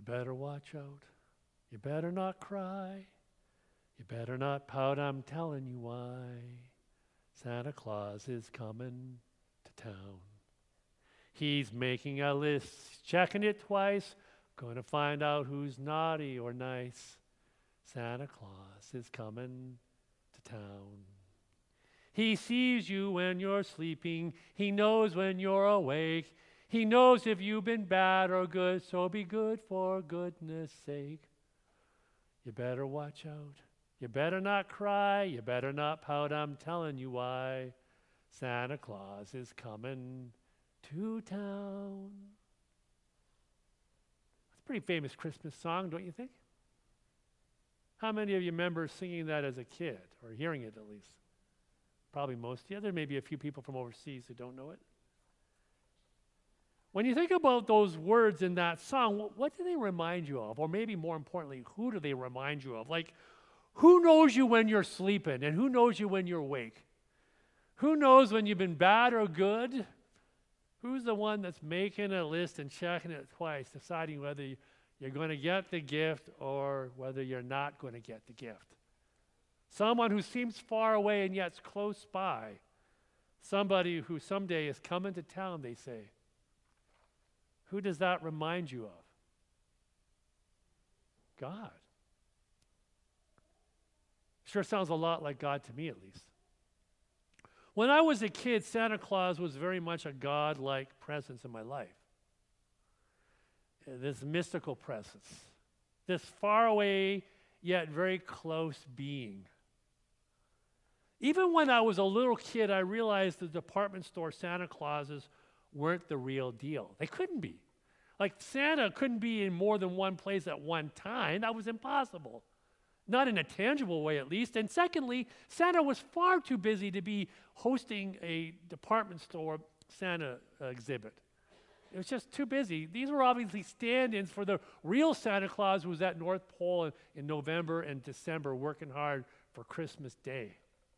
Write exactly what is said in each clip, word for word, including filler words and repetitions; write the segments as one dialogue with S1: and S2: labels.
S1: You better watch out. You better not cry. You better not pout, I'm telling you why. Santa Claus is coming to town. He's making a list, checking it twice, gonna find out who's naughty or nice. Santa Claus is coming to town. He sees you when you're sleeping. He knows when you're awake. He knows if you've been bad or good, so be good for goodness sake. You better watch out. You better not cry. You better not pout. I'm telling you why. Santa Claus is coming to town. It's a pretty famous Christmas song, don't you think? How many of you remember singing that as a kid, or hearing it at least? Probably most. Yeah, there may be a few people from overseas who don't know it. When you think about those words in that song, what, what do they remind you of? Or maybe more importantly, who do they remind you of? Like, who knows you when you're sleeping, and who knows you when you're awake? Who knows when you've been bad or good? Who's the one that's making a list and checking it twice, deciding whether you're going to get the gift or whether you're not going to get the gift? Someone who seems far away and yet's close by. Somebody who someday is coming to town, they say. Who does that remind you of? God. Sure sounds a lot like God to me, at least. When I was a kid, Santa Claus was very much a God-like presence in my life. This mystical presence. This far away, yet very close being. Even when I was a little kid, I realized the department store Santa Clauses weren't the real deal. They couldn't be. Like, Santa couldn't be in more than one place at one time. That was impossible. Not in a tangible way, at least. And secondly, Santa was far too busy to be hosting a department store Santa uh, exhibit. It was just too busy. These were obviously stand-ins for the real Santa Claus who was at North Pole in, in November and December working hard for Christmas Day.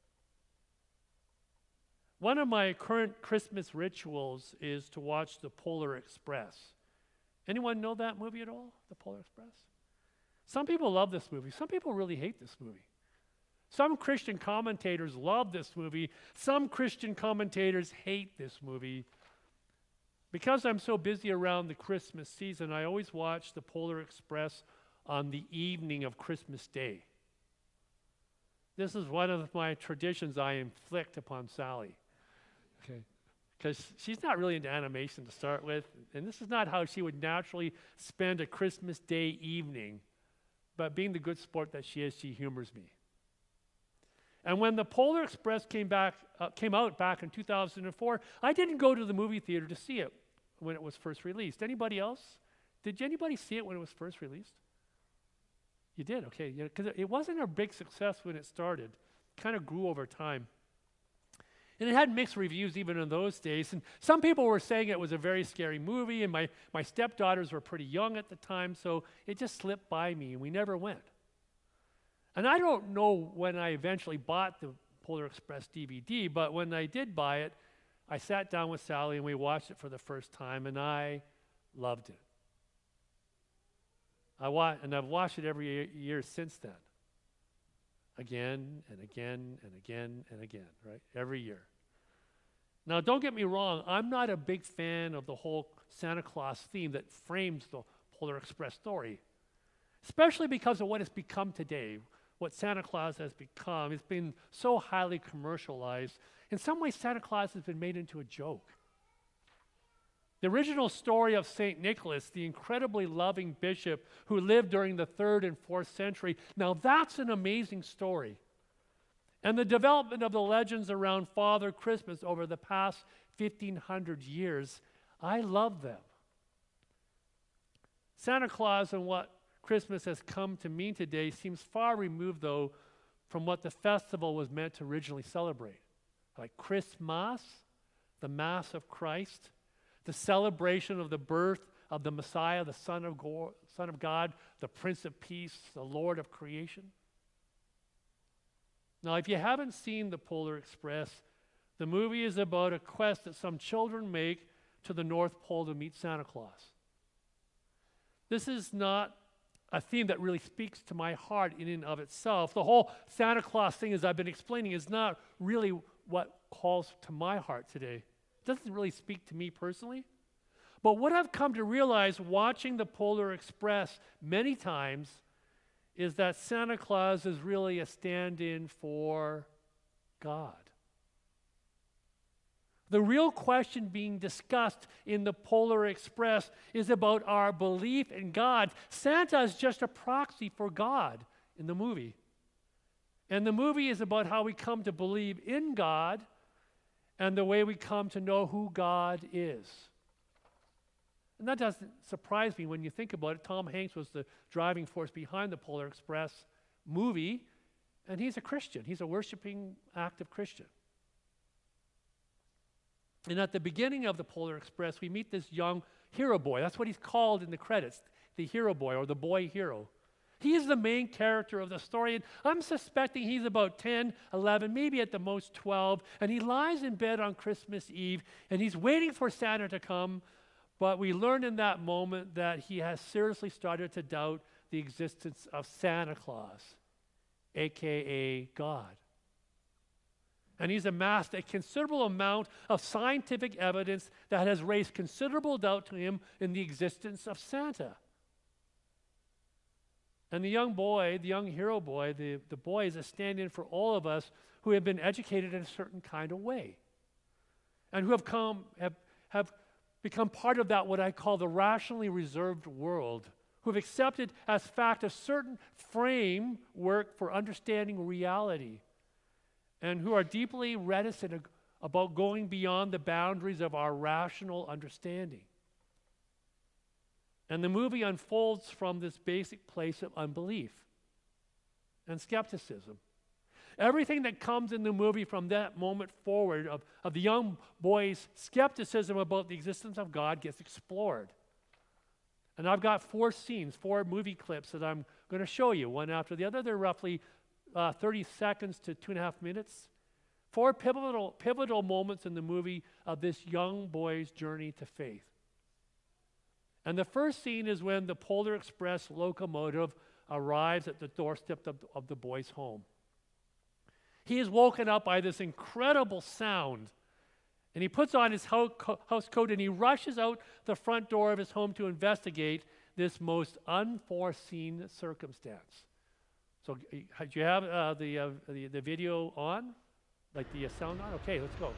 S1: One of my current Christmas rituals is to watch The Polar Express. Anyone know that movie at all, The Polar Express? Some people love this movie. Some people really hate this movie. Some Christian commentators love this movie. Some Christian commentators hate this movie. Because I'm so busy around the Christmas season, I always watch The Polar Express on the evening of Christmas Day. This is one of my traditions I inflict upon Sally. Okay. Because she's not really into animation to start with, and this is not how she would naturally spend a Christmas Day evening. But being the good sport that she is, she humors me. And when The Polar Express came back, uh, came out back in two thousand four, I didn't go to the movie theater to see it when it was first released. Anybody else? Did anybody see it when it was first released? You did, okay. Because it wasn't a big success when it started. It kind of grew over time. And it had mixed reviews even in those days. And some people were saying it was a very scary movie, and my, my stepdaughters were pretty young at the time, so it just slipped by me, and we never went. And I don't know when I eventually bought the Polar Express D V D, but when I did buy it, I sat down with Sally, and we watched it for the first time, and I loved it. I wa- and I've watched it every year, year since then. Again and again and again and again, right? Every year. Now, don't get me wrong, I'm not a big fan of the whole Santa Claus theme that frames the Polar Express story, especially because of what it's become today, what Santa Claus has become. It's been so highly commercialized. In some ways, Santa Claus has been made into a joke. The original story of Saint Nicholas, the incredibly loving bishop who lived during the third and fourth century, now that's an amazing story. And the development of the legends around Father Christmas over the past fifteen hundred years, I love them. Santa Claus and what Christmas has come to mean today seems far removed, though, from what the festival was meant to originally celebrate. Like Christmas, the Mass of Christ, the celebration of the birth of the Messiah, the Son of, Go- Son of God, the Prince of Peace, the Lord of creation. Now, if you haven't seen The Polar Express, the movie is about a quest that some children make to the North Pole to meet Santa Claus. This is not a theme that really speaks to my heart in and of itself. The whole Santa Claus thing, as I've been explaining, is not really what calls to my heart today. It doesn't really speak to me personally. But what I've come to realize watching the Polar Express many times is that Santa Claus is really a stand-in for God. The real question being discussed in the Polar Express is about our belief in God. Santa is just a proxy for God in the movie. And the movie is about how we come to believe in God and the way we come to know who God is. And that doesn't surprise me when you think about it. Tom Hanks was the driving force behind the Polar Express movie, and he's a Christian. He's a worshiping, active Christian. And at the beginning of the Polar Express, we meet this young hero boy. That's what he's called in the credits, the hero boy or the boy hero. He is the main character of the story, and I'm suspecting he's about ten, eleven, maybe at the most twelve, and he lies in bed on Christmas Eve, and he's waiting for Santa to come, but we learn in that moment that he has seriously started to doubt the existence of Santa Claus, a k a. God. And he's amassed a considerable amount of scientific evidence that has raised considerable doubt to him in the existence of Santa. And the young boy, the young hero boy, the, the boy is a stand-in for all of us who have been educated in a certain kind of way. And who have come, have, have become part of that what I call the rationally reserved world, who have accepted as fact a certain framework for understanding reality, and who are deeply reticent ag- about going beyond the boundaries of our rational understanding. And the movie unfolds from this basic place of unbelief and skepticism. Everything that comes in the movie from that moment forward of, of the young boy's skepticism about the existence of God gets explored. And I've got four scenes, four movie clips that I'm going to show you, one after the other. They're roughly uh, thirty seconds to two and a half minutes. Four pivotal, pivotal moments in the movie of this young boy's journey to faith. And the first scene is when the Polar Express locomotive arrives at the doorstep of, of the boy's home. He is woken up by this incredible sound, and he puts on his ho- co- house coat and he rushes out the front door of his home to investigate this most unforeseen circumstance. So, uh, do you have uh, the, uh, the the video on, like the uh, sound on? Okay, let's go.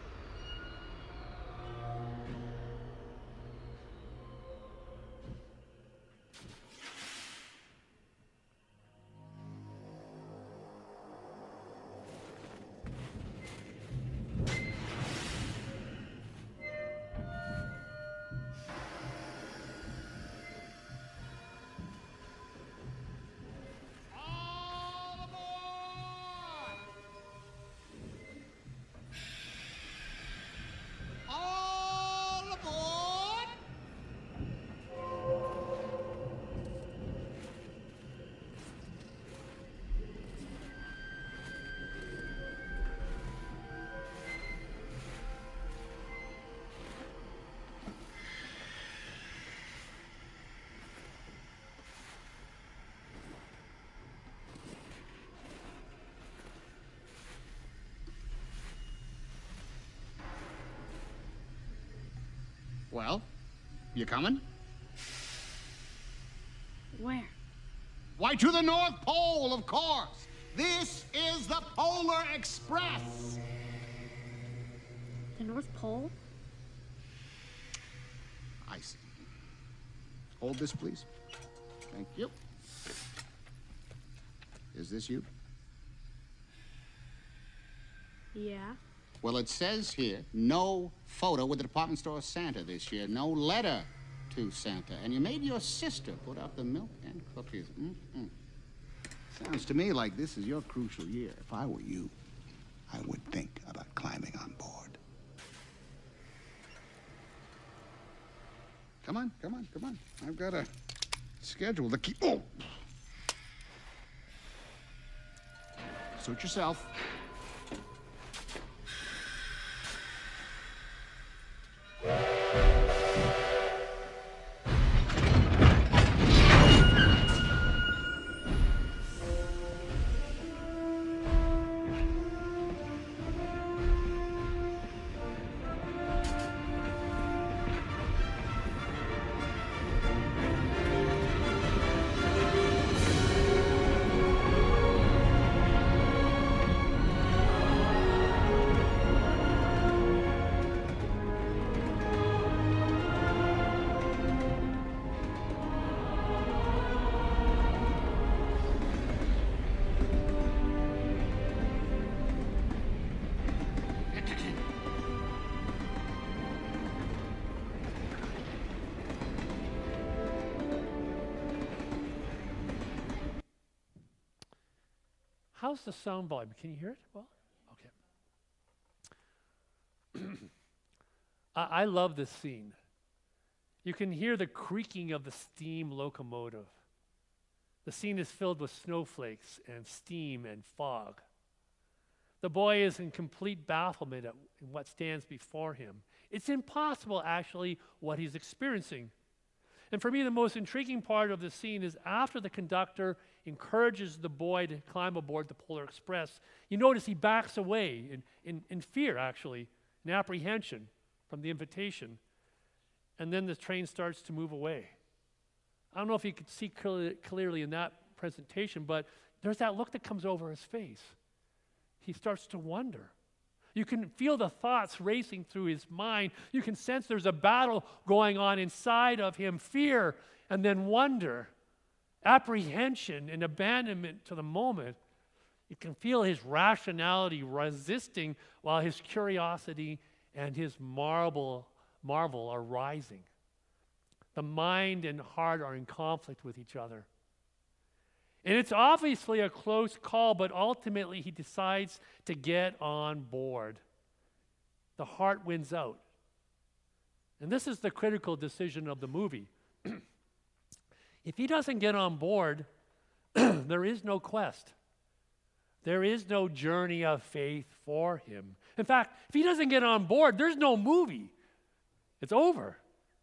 S2: Well, you coming?
S3: Where?
S2: Why, to the North Pole, of course. This is the Polar Express.
S3: The North Pole?
S2: I see. Hold this, please. Thank you. Is this you?
S3: Yeah.
S2: Well, it says here, no photo with the department store Santa this year. No letter to Santa. And you made your sister put out the milk and cookies. Mm-mm. Sounds to me like this is your crucial year. If I were you, I would think about climbing on board. Come on, come on, come on. I've got a schedule to keep... Oh! Suit yourself.
S1: how's the sound volume? Can you hear it well? Okay. I, I love this scene. You can hear the creaking of the steam locomotive. The scene is filled with snowflakes and steam and fog. The boy is in complete bafflement at what stands before him. It's impossible, actually, what he's experiencing. And for me, the most intriguing part of the scene is after the conductor encourages the boy to climb aboard the Polar Express, you notice he backs away in, in, in fear, actually, in apprehension from the invitation. And then the train starts to move away. I don't know if you could see clearly, clearly in that presentation, but there's that look that comes over his face. He starts to wonder. You can feel the thoughts racing through his mind. You can sense there's a battle going on inside of him, fear and then wonder, apprehension and abandonment to the moment. You can feel his rationality resisting while his curiosity and his marvel, marvel are rising. The mind and heart are in conflict with each other. And it's obviously a close call, but ultimately he decides to get on board. The heart wins out. And this is the critical decision of the movie. If he doesn't get on board, there is no quest. There is no journey of faith for him. In fact, if he doesn't get on board, there's no movie. It's over.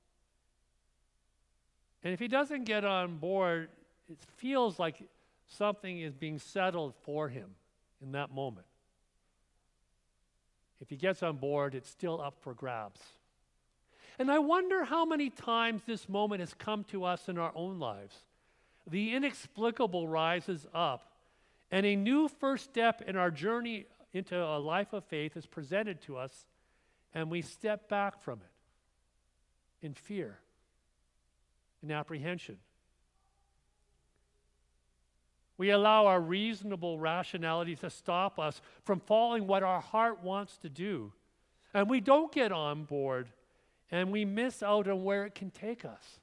S1: And if he doesn't get on board, it feels like something is being settled for him in that moment. If he gets on board, it's still up for grabs. And I wonder how many times this moment has come to us in our own lives. The inexplicable rises up, and a new first step in our journey into a life of faith is presented to us, and we step back from it in fear, in apprehension. We allow our reasonable rationality to stop us from following what our heart wants to do. And we don't get on board, and we miss out on where it can take us.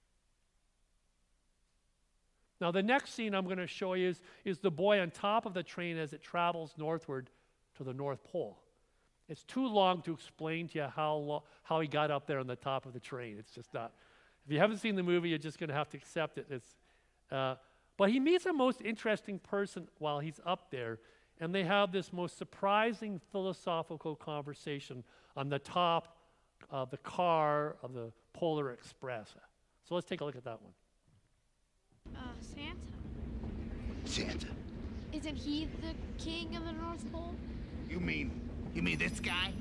S1: Now, the next scene I'm going to show you is, is the boy on top of the train as it travels northward to the North Pole. It's too long to explain to you how, lo- how he got up there on the top of the train. It's just not. If you haven't seen the movie, you're just going to have to accept it. It's, uh, but he meets a most interesting person while he's up there, and they have this most surprising philosophical conversation on the top of the car of the Polar Express. So let's take a look at that one.
S3: Uh, Santa.
S4: Santa.
S3: Isn't he the king of the North Pole?
S4: You mean, you mean this guy?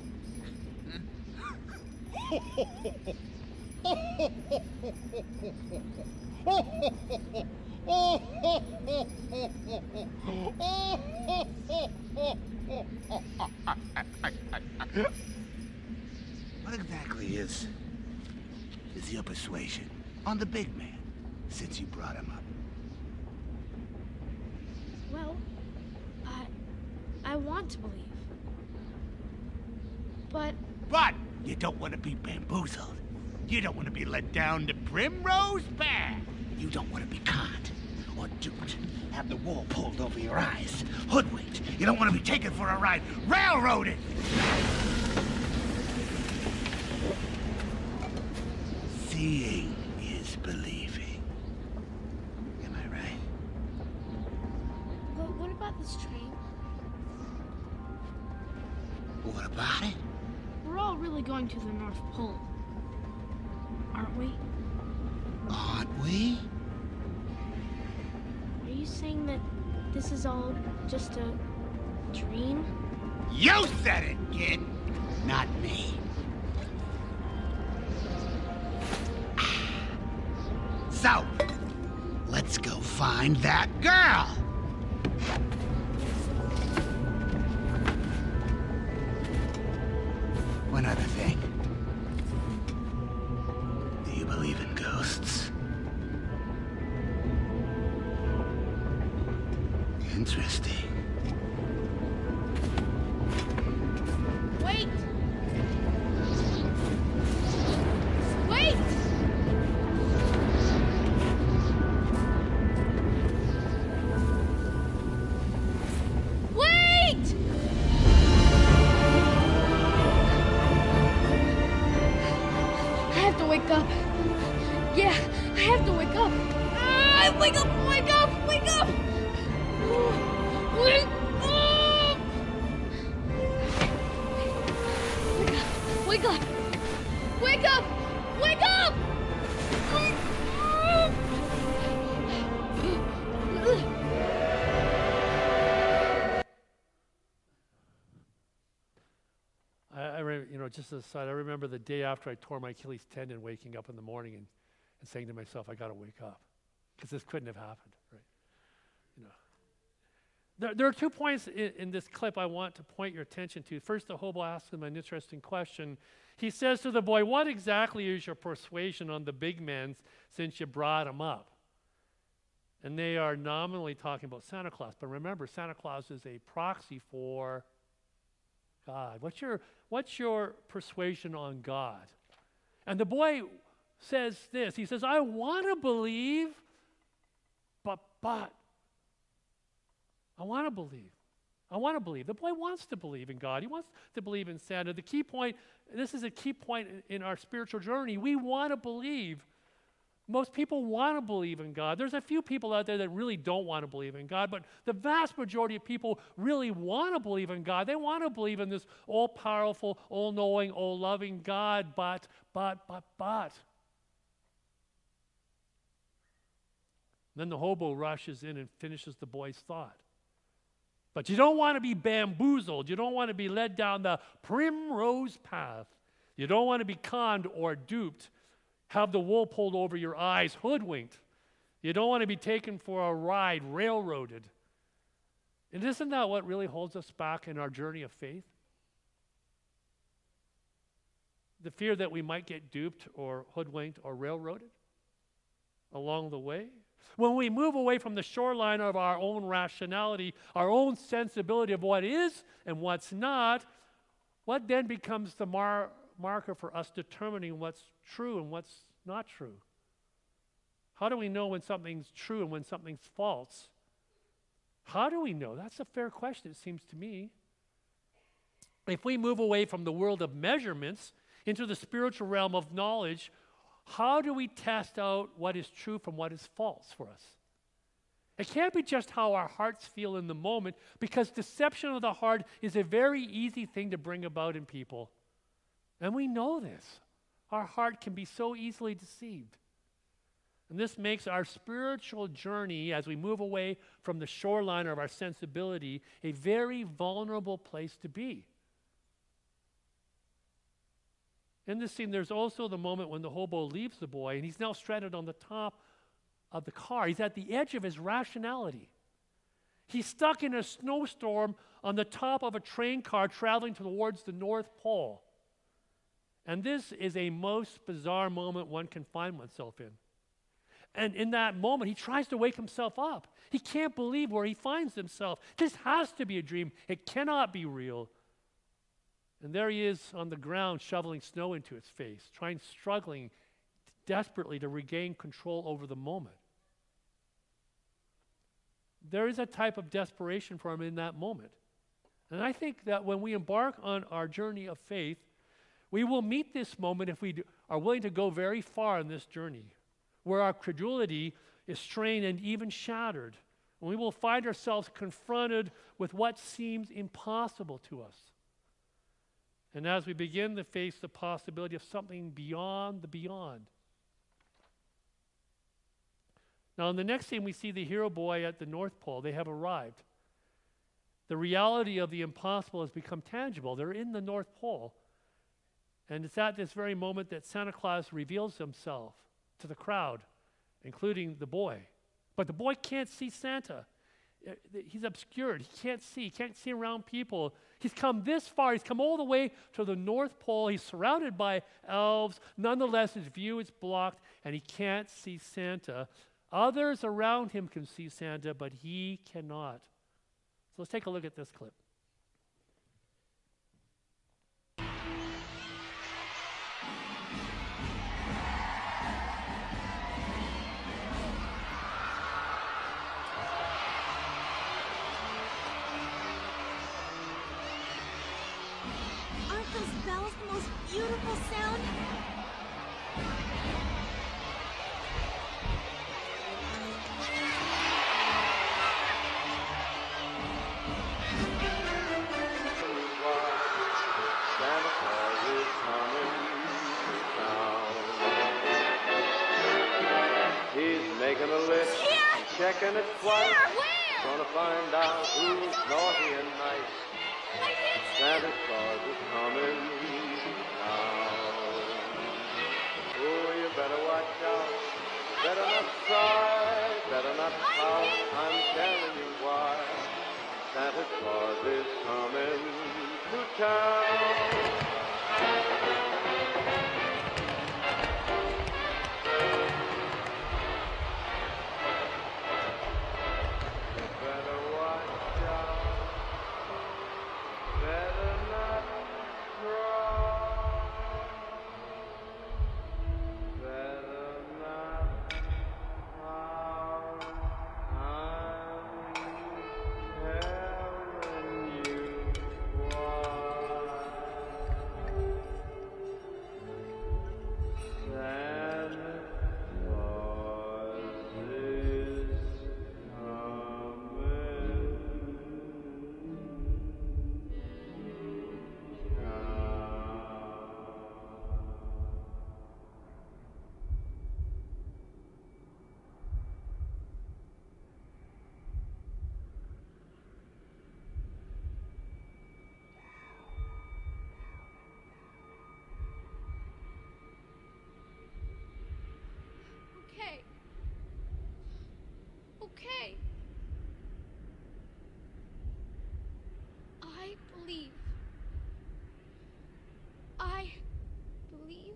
S4: What exactly is, is your persuasion on the big man, since you brought him up?
S3: Well, I... I want to believe. But...
S4: But you don't want to be bamboozled. You don't want to be led down the primrose path. You don't want to be conned or duped. Have the wool pulled over your eyes. Hoodwinked. You don't want to be taken for a ride. Railroaded. Seeing is believing. Am I right?
S3: But what about this train?
S4: What about it?
S3: We're all really going to the North Pole, aren't we?
S4: Aren't we?
S3: Are you saying that this is all just a dream?
S4: You said it, kid. Not me. So, let's go find that girl. One other thing. Do you believe in ghosts? Interesting.
S3: Wait! Wait!
S5: to wake up. Ah, wake up, wake up, wake up! Wake up! Wake up! Wake up! Wake up! Wake up! Wake up!
S1: I, I re- you know, just as a side, I remember the day after I tore my Achilles tendon, waking up in the morning and, and saying to myself, I got to wake up, because this couldn't have happened, right? You know, there, there are two points in, in this clip I want to point your attention to. First, the hobo asks him an interesting question. He says to the boy, what exactly is your persuasion on the big men since you brought him up? And they are nominally talking about Santa Claus. But remember, Santa Claus is a proxy for God. What's your, what's your persuasion on God? And the boy says this. He says, I want to believe, but, but, I want to believe. I want to believe. The boy wants to believe in God. He wants to believe in Santa. The key point, this is a key point in, in our spiritual journey. We want to believe. Most people want to believe in God. There's a few people out there that really don't want to believe in God, but the vast majority of people really want to believe in God. They want to believe in this all-powerful, all-knowing, all-loving God, but, but, but, but. Then the hobo rushes in and finishes the boy's thought. But you don't want to be bamboozled. You don't want to be led down the primrose path. You don't want to be conned or duped, have the wool pulled over your eyes, hoodwinked. You don't want to be taken for a ride, railroaded. And isn't that what really holds us back in our journey of faith? The fear that we might get duped or hoodwinked or railroaded along the way. When we move away from the shoreline of our own rationality, our own sensibility of what is and what's not, what then becomes the mar- marker for us determining what's true and what's not true? How do we know when something's true and when something's false? How do we know? That's a fair question, it seems to me. If we move away from the world of measurements into the spiritual realm of knowledge, how do we test out what is true from what is false for us? It can't be just how our hearts feel in the moment, because deception of the heart is a very easy thing to bring about in people. And we know this. Our heart can be so easily deceived. And this makes our spiritual journey, as we move away from the shoreline of our sensibility, a very vulnerable place to be. In this scene, there's also the moment when the hobo leaves the boy, and he's now stranded on the top of the car. He's at the edge of his rationality. He's stuck in a snowstorm on the top of a train car traveling towards the North Pole. And this is a most bizarre moment one can find oneself in. And in that moment, he tries to wake himself up. He can't believe where he finds himself. This has to be a dream. It cannot be real. And there he is on the ground, shoveling snow into his face, trying, struggling desperately to regain control over the moment. There is a type of desperation for him in that moment. And I think that when we embark on our journey of faith, we will meet this moment if we do, are willing to go very far in this journey, where our credulity is strained and even shattered. And we will find ourselves confronted with what seems impossible to us. And as we begin to face the possibility of something beyond the beyond. Now, in the next scene, we see the hero boy at the North Pole. They have arrived. The reality of the impossible has become tangible. They're in the North Pole. And it's at this very moment that Santa Claus reveals himself to the crowd, including the boy. But the boy can't see Santa. He's obscured. He can't see. He can't see around people. He's come this far. He's come all the way to the North Pole. He's surrounded by elves. Nonetheless, his view is blocked, and he can't see Santa. Others around him can see Santa, but he cannot. So let's take a look at this clip.
S5: Aren't those bells the most beautiful sound?
S6: checking it twice.
S5: Where?
S6: Gonna find out who's naughty and nice.
S5: I can't see.
S6: Santa Claus is coming down. Oh, you better watch out. Better not cry, better not pout. I'm telling you why. Santa Claus is coming to town.
S5: Okay. Okay. I believe. I believe.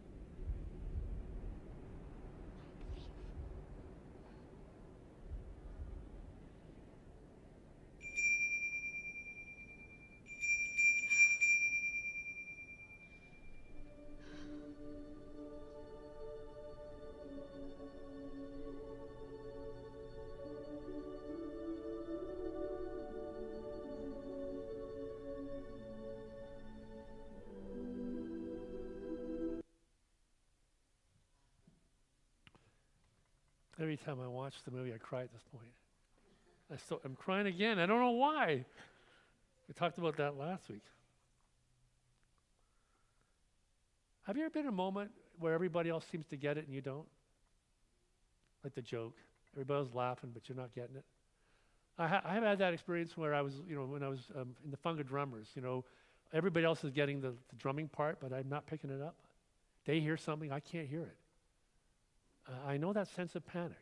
S1: Every time I watch the movie, I cry at this point. I still, I'm crying again. I don't know why. We talked about that last week. Have you ever been in a moment where everybody else seems to get it and you don't? Like the joke. Everybody's laughing, but you're not getting it. I, ha- I have had that experience where I was, you know, when I was um, in the Funga Drummers, you know, everybody else is getting the, the drumming part, but I'm not picking it up. They hear something, I can't hear it. Uh, I know that sense of panic.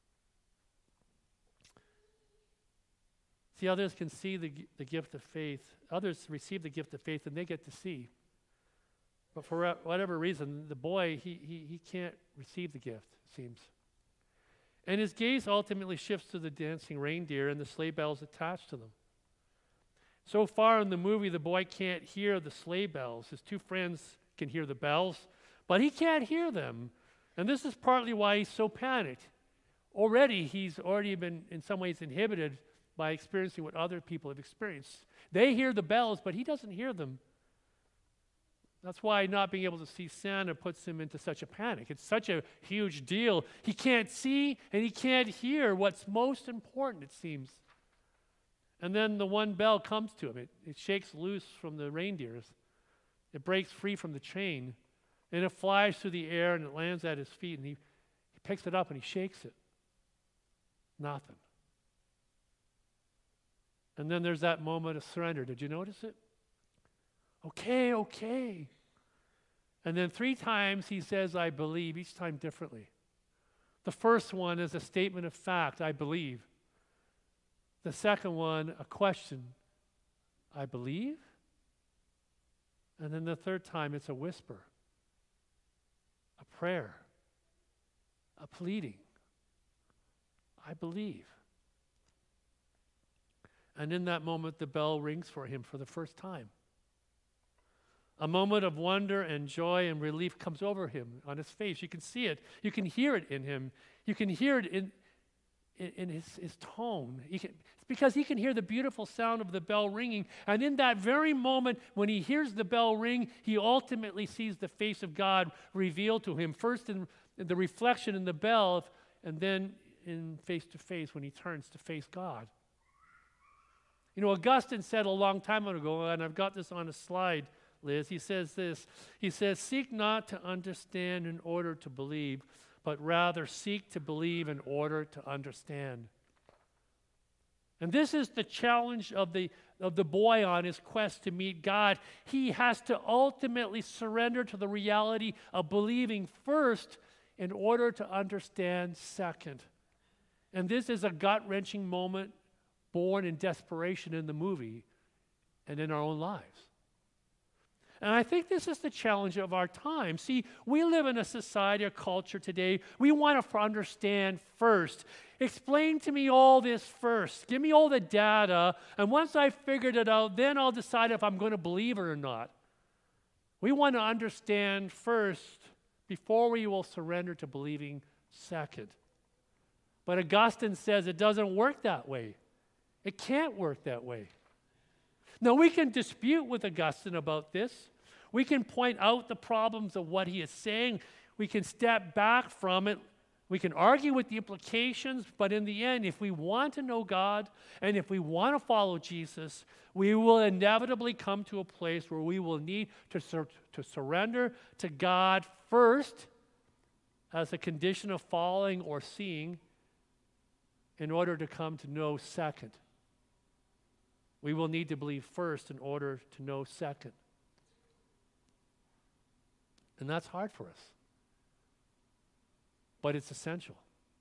S1: See, others can see the, g- the gift of faith. Others receive the gift of faith and they get to see. But for uh, whatever reason, the boy, he, he, he can't receive the gift, it seems. And his gaze ultimately shifts to the dancing reindeer and the sleigh bells attached to them. So far in the movie, the boy can't hear the sleigh bells. His two friends can hear the bells, but he can't hear them. And this is partly why he's so panicked. Already, he's already been, in some ways, inhibited by experiencing what other people have experienced. They hear the bells, but he doesn't hear them. That's why not being able to see Santa puts him into such a panic. It's such a huge deal. He can't see and he can't hear what's most important, it seems. And then the one bell comes to him. It, it shakes loose from the reindeers. It breaks free from the chain. And it flies through the air and it lands at his feet. And he, he picks it up and he shakes it. Nothing. And then there's that moment of surrender. Did you notice it? Okay, okay. And then three times he says, I believe, each time differently. The first one is a statement of fact, I believe. The second one, a question, I believe. And then the third time, it's a whisper, a prayer, a pleading, I believe. And in that moment, the bell rings for him for the first time. A moment of wonder and joy and relief comes over him on his face. You can see it. You can hear it in him. You can hear it in, in, in his, his tone. He can, it's because he can hear the beautiful sound of the bell ringing. And in that very moment, when he hears the bell ring, he ultimately sees the face of God revealed to him, first in, in the reflection in the bell, and then in face-to-face when he turns to face God. You know, Augustine said a long time ago, and I've got this on a slide, Liz, he says this, he says, seek not to understand in order to believe, but rather seek to believe in order to understand. And this is the challenge of the, of the boy on his quest to meet God. He has to ultimately surrender to the reality of believing first in order to understand second. And this is a gut-wrenching moment born in desperation in the movie and in our own lives. And I think this is the challenge of our time. See, we live in a society, a culture today. We want to understand first. Explain to me all this first. Give me all the data. And once I've figured it out, then I'll decide if I'm going to believe it or not. We want to understand first before we will surrender to believing second. But Augustine says it doesn't work that way. It can't work that way. Now, we can dispute with Augustine about this. We can point out the problems of what he is saying. We can step back from it. We can argue with the implications, but in the end, if we want to know God and if we want to follow Jesus, we will inevitably come to a place where we will need to, sur- to surrender to God first as a condition of following or seeing in order to come to know second. We will need to believe first in order to know second. And that's hard for us. But it's essential.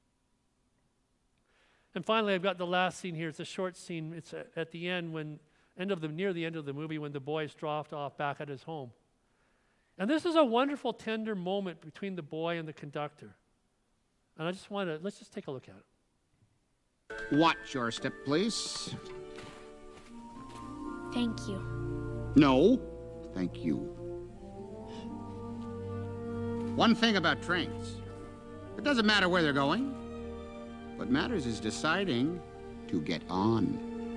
S1: And finally, I've got the last scene here. It's a short scene. It's a, at the end, when end of the near the end of the movie, when the boy is dropped off back at his home. And this is a wonderful, tender moment between the boy and the conductor. And I just want to let's just take a look at it.
S2: Watch your step, please.
S3: Thank you.
S2: No, thank you. One thing about trains. It doesn't matter where they're going. What matters is deciding to get on.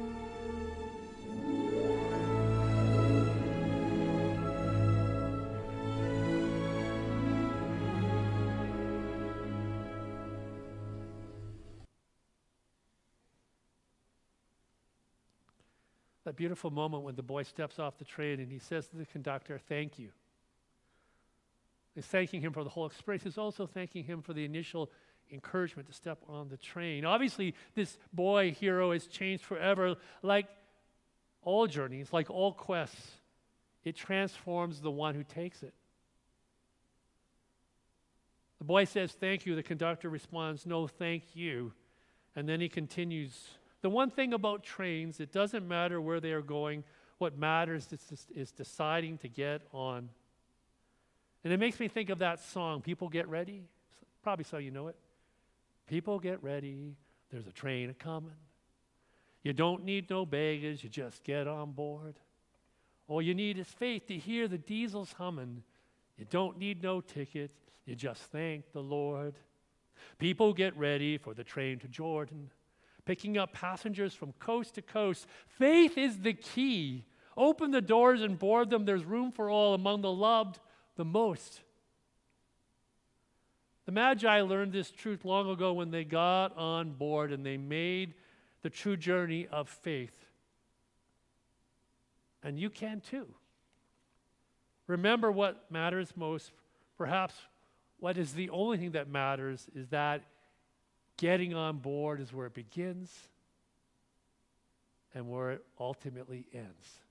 S1: That beautiful moment when the boy steps off the train and he says to the conductor, "Thank you." He's thanking him for the whole experience. He's also thanking him for the initial encouragement to step on the train. Obviously, this boy hero is changed forever. Like all journeys, like all quests, it transforms the one who takes it. The boy says, "Thank you." The conductor responds, "No, thank you." And then he continues. The one thing about trains, it doesn't matter where they are going. What matters is, is deciding to get on. And it makes me think of that song, "People Get Ready." Probably so you know it. People get ready, there's a train a-comin'. You don't need no baggage, you just get on board. All you need is faith to hear the diesels hummin'. You don't need no ticket, you just thank the Lord. People get ready for the train to Jordan, picking up passengers from coast to coast. Faith is the key. Open the doors and board them. There's room for all, among the loved the most. The Magi learned this truth long ago when they got on board and they made the true journey of faith. And you can too. Remember what matters most. Perhaps what is the only thing that matters is that getting on board is where it begins and where it ultimately ends.